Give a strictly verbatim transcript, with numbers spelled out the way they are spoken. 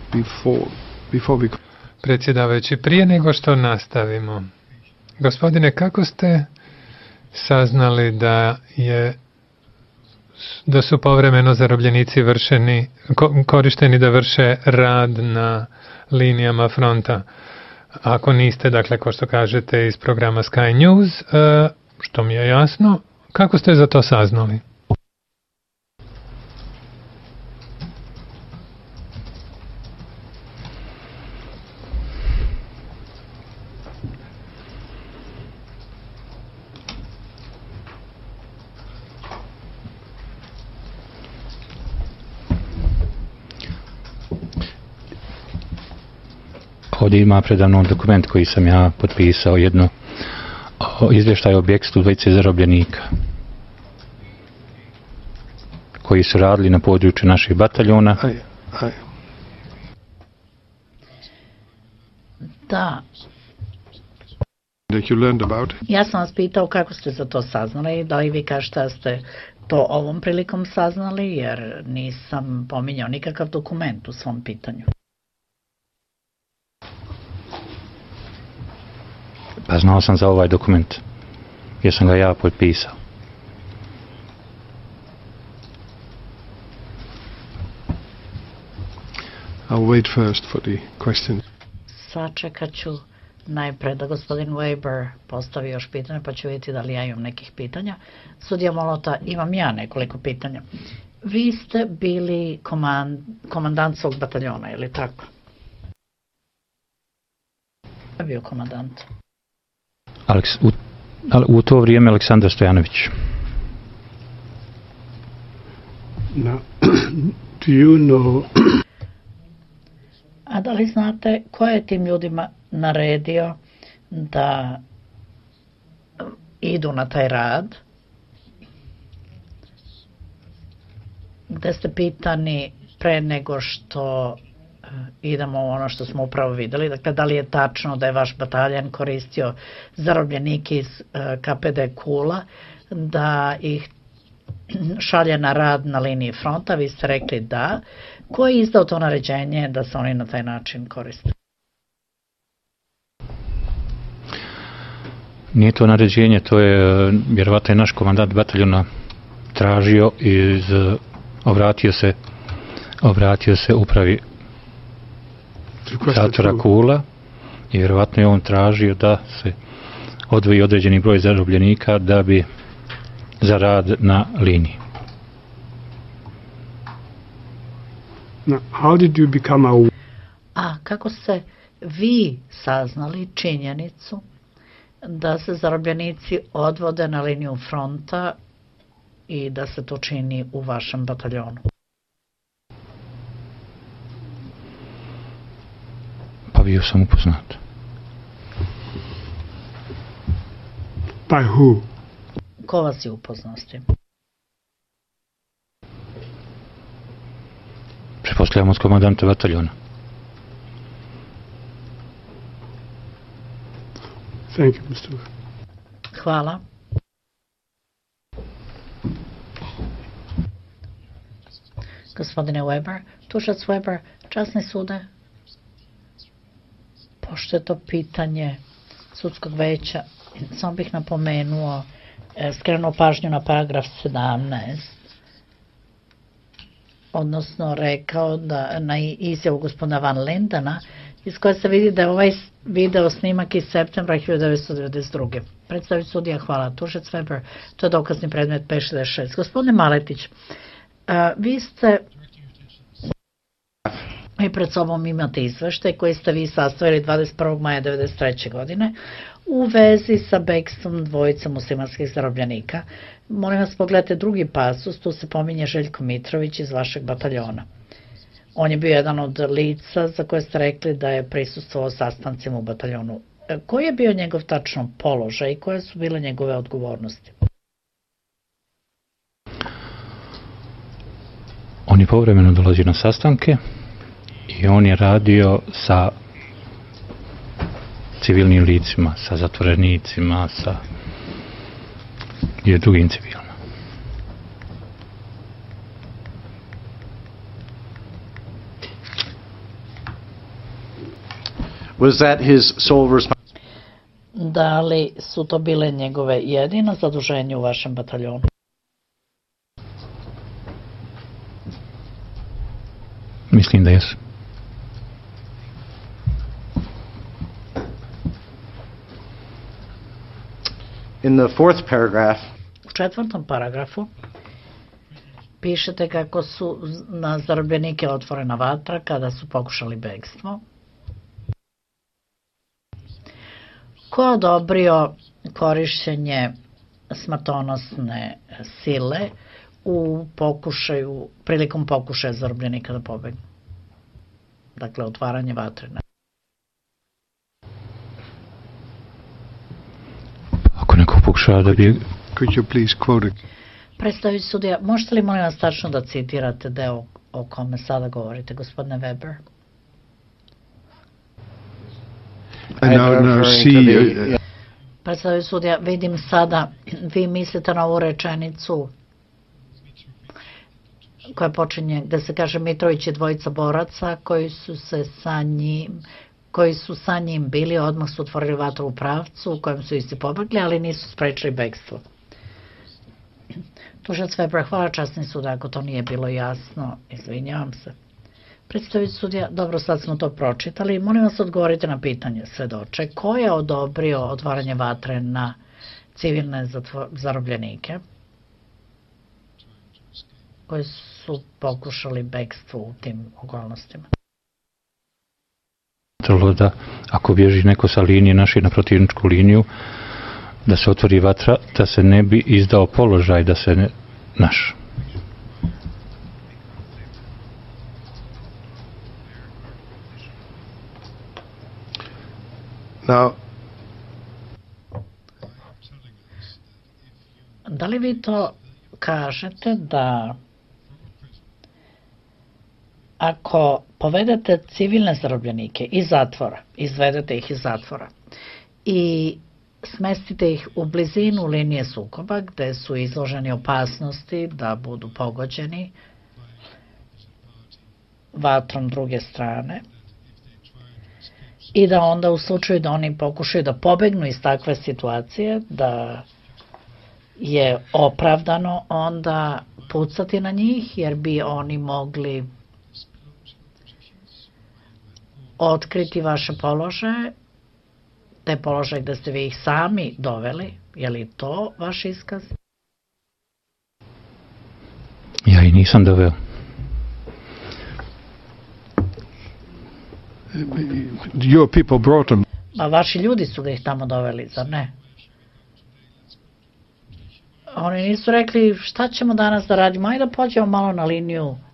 before, before we... Predsjedavajući, prije nego što nastavimo, gospodine, kako ste saznali da je da su povremeno zarobljenici vršeni, korišteni da vrše rad na linijama fronta? Ako niste, dakle, ko što kažete iz programa Sky News, što mi je jasno, kako ste za to saznali? Ovdje ima predavno dokument koji sam ja potpisao, jedno izvještaj o objektu dvojice zarobljenika koji su radili na području naših bataljona. Aj, aj. Da. That you learned about. Ja sam vas pitao kako ste za to saznali, da li vi kažete da ste to ovom prilikom saznali, jer nisam pominjao nikakav dokument u svom pitanju. Pa znao sam za ovaj dokument, jer sam ga ja potpisao. I'll wait first for the question. Sačekat ću najpre da gospodin Weber postavi još pitanje, pa ću vidjeti da li ja imam nekih pitanja. Sudija Molota, imam ja nekoliko pitanja. Vi ste bili komand, komandant svog bataljona, je li tako? Je bio komandant? Aleks, u, u to vrijeme Aleksandar Stojanović. Now, do you know... A da li znate ko je tim ljudima naredio da idu na taj rad? Gde ste pitani pre nego što idemo u ono što smo upravo videli. Dakle, da li je tačno da je vaš bataljan koristio zarobljenike iz K P D Kula, da ih šalje na rad na liniji fronta? Vi ste rekli da. Ko je izdao to naređenje da se oni na taj način koriste? Nije to naređenje, to je vjerovatno je naš komandant bataljona tražio iz obratio se obratio se upravi zatvora Kula i vjerovatno je on tražio da se odvoji određeni broj zarobljenika da bi za rad na liniji. Now, how did you become a... A kako ste vi saznali činjenicu da se zarobljenici odvode na liniju fronta i da se to čini u vašem bataljonu? Pa bio sam upoznat. By who? Ko vas je upoznao s tim? Pretpostavljam od komandanta bataljona. Thank you, mister Hvala. Gospodine Weber, tužac Weber, časni sude, pošto je to pitanje sudskog veća, samo bih napomenuo, skrenuo pažnju na paragraf sedamnaest, odnosno rekao da na izjavu gospodina Van Lindena, iz koje se vidi da je ovaj video snimak iz septembra hiljadu devetsto devedeset druge. Predstavnik sudija, hvala. Tužac Weber, to je dokazni predmet P šezdeset šest. Gospodine Maletić, a, vi ste i pred sobom imate izveštaj koji ste vi sastavili dvadeset prvog maja devedeset treće godine u vezi sa bekstvom dvojice muslimanskih zarobljenika. Molim vas, pogledajte drugi pasus, tu se pominje Željko Mitrović iz vašeg bataljona. On je bio jedan od lica za koje ste rekli da je prisustvovao sastancima u bataljonu. Koji je bio njegov tačno položaj i koje su bile njegove odgovornosti? On je povremeno dolazio na sastanke i on je radio sa civilnim licima, sa zatvorenicima, sa i drugim civilima. Was that his sole responsibility? Da li su to bile njegove jedina zaduženje u vašem bataljonu? Mislim da jesu. In the fourth paragraph, u četvrtom paragrafu pišete kako su na zarobljenike otvorena vatra kada su pokušali begstvo. Ko je odobrio korišćenje smrtonosne sile u pokušaju, prilikom pokušaja zarobljenika da pobegnu? Dakle, otvaranje vatre. Ako neko pokušava da bi... Could you please quote it? Predstavljajući sudija, možete li molim vas tačno da citirate deo o kome sada govorite, gospodine Weber? And now, now see, uh, Predstavljajući sudija, vidim sada, vi mislite na ovu rečenicu koja počinje, gde se kaže Mitrović je dvojica boraca koji su se sa njim koji su sa njim bili, odmah su otvorili vatru u pravcu u kojem su isti pobegli, ali nisu sprečili begstvo. Tužilac Weber, hvala časni sud, ako to nije bilo jasno, izvinjavam se. Predstavljajući sudija, dobro, sad smo to pročitali, molim vas odgovorite na pitanje svedoče. Ko je odobrio otvaranje vatre na civilne zarobljenike koji su pokušali begstvo u tim okolnostima? Da ako bježi neko sa linije naše na protivničku liniju, da se otvori vatra, da se ne bi izdao položaj, da se ne, naš. now, Da li vi to kažete da ako povedete civilne zarobljenike iz zatvora, izvedete ih iz zatvora i smestite ih u blizinu linije sukoba gde su izloženi opasnosti da budu pogođeni vatrom druge strane i da onda u slučaju da oni pokušaju da pobegnu iz takve situacije, da je opravdano onda pucati na njih jer bi oni mogli otkriti vaše položaje, te položaje gde ste vi ih sami doveli, je li to vaš iskaz? Ja i nisam doveo. your people brought them. A vaši ljudi su ga ih tamo doveli, zar ne? Oni nisu rekli šta ćemo danas da radimo, ajde da pođemo malo na liniju